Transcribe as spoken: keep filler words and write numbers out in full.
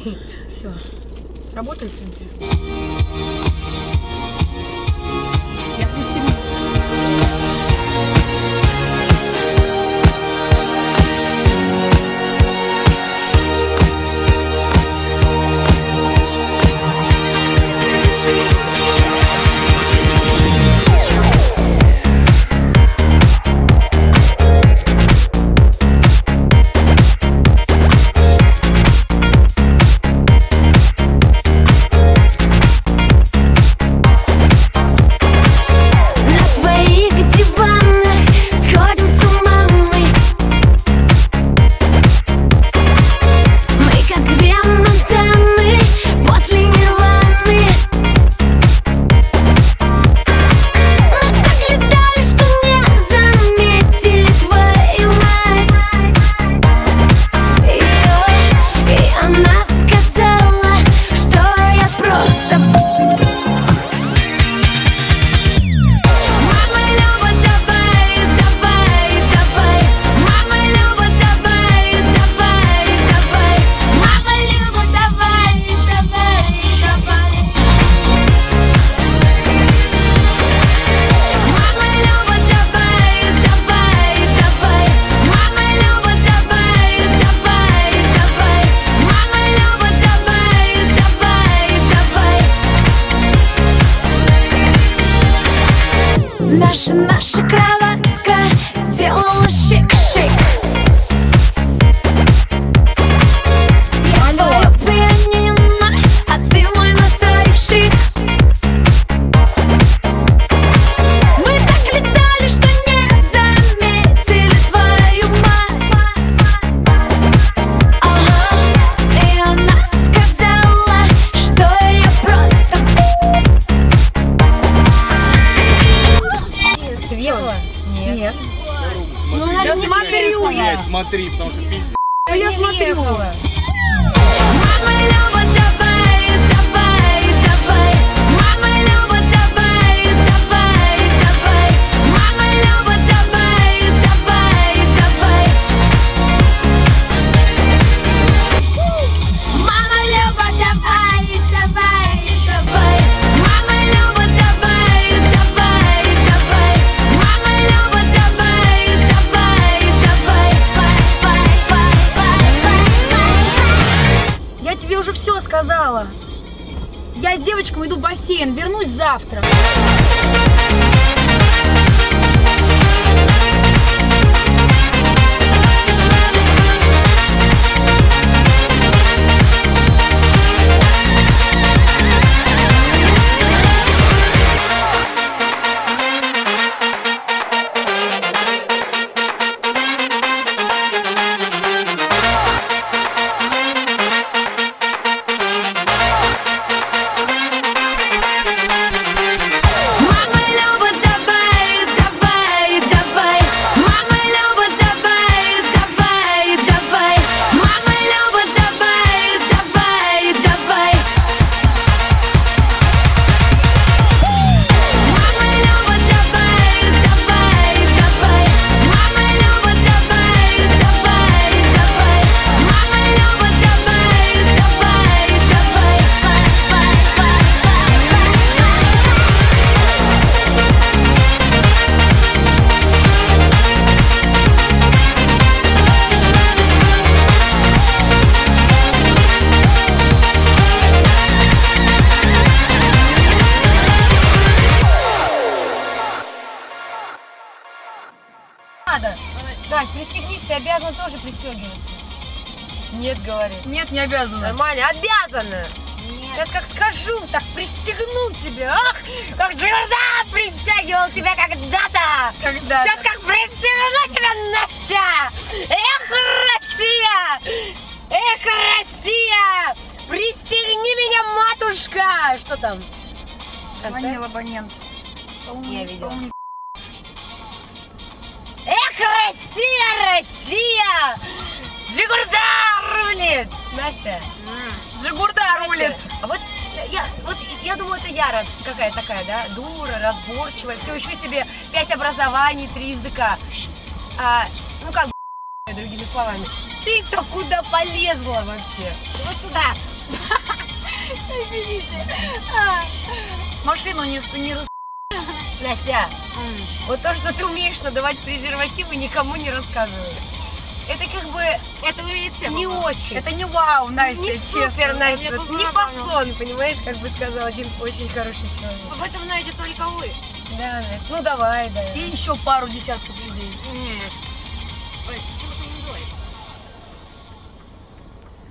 Все. Работает все интересно. Я пристегну. Наша, наша кроватка делала шик-шик. Я твоя пианино, а ты мой настройщик. Мы так летали, что не заметили твою мать. Ага, и она сказала, что я просто... Вела? Нет. Нет. Ну, она я не смотрю я. Смотри, потому что пиздец. Я, я смотрю. Мама Люба, давай, давай, давай. Мама Люба, давай, давай, давай. Мама Люба, давай, давай, давай. Мама Люба, давай, давай, давай. Мама Люба, давай, давай, давай. Мама Люба, давай, давай, давай. Бай, бай, бай, бай, бай. Я тебе уже все сказала. Я с девочками иду в бассейн. Вернусь завтра. Мама Люба, давай, давай, давай. Мама Люба, давай, давай, давай. Мама Люба, давай, давай, давай. Мама Люба, давай, давай, давай. Мама Люба, давай, давай, давай. Мама Люба, давай, давай, давай. Бай, бай, бай, Надо. Так, пристегнись, ты обязана тоже пристегиваться. Нет, говорит. Нет, не обязана. Нормально, обязана. Я как скажу, так пристегну тебя. Ах, как Джордан пристегивал тебя когда-то. Когда-то. Сейчас как пристегну тебя, Настя. Эх, Россия. Эх, Россия. Пристегни меня, матушка. Что там? Звонил абонент. Я видела. Полный Эх, Россия, Россия! Жигурда рулит! Настя, Жигурда рулит. А вот я, вот я думаю, это Яра какая такая, да? Дура, разборчивая, все еще себе пять образований, три языка. А, ну как бы, другими словами. Ты-то куда полезла вообще? Вот сюда, Извините. А, Машину не, не рас... Настя, вот то, что ты умеешь надавать презервативы, никому не рассказывай. Это как бы Это вы все не попали. очень. Это не вау, Настя, не честно. супер, Настя, Я вот просто не напомнила. фасон, понимаешь, как бы сказал один очень хороший человек. Об этом знаете только вы. Да, Настя, ну давай, да. И еще пару десятков людей. Нет. Ой,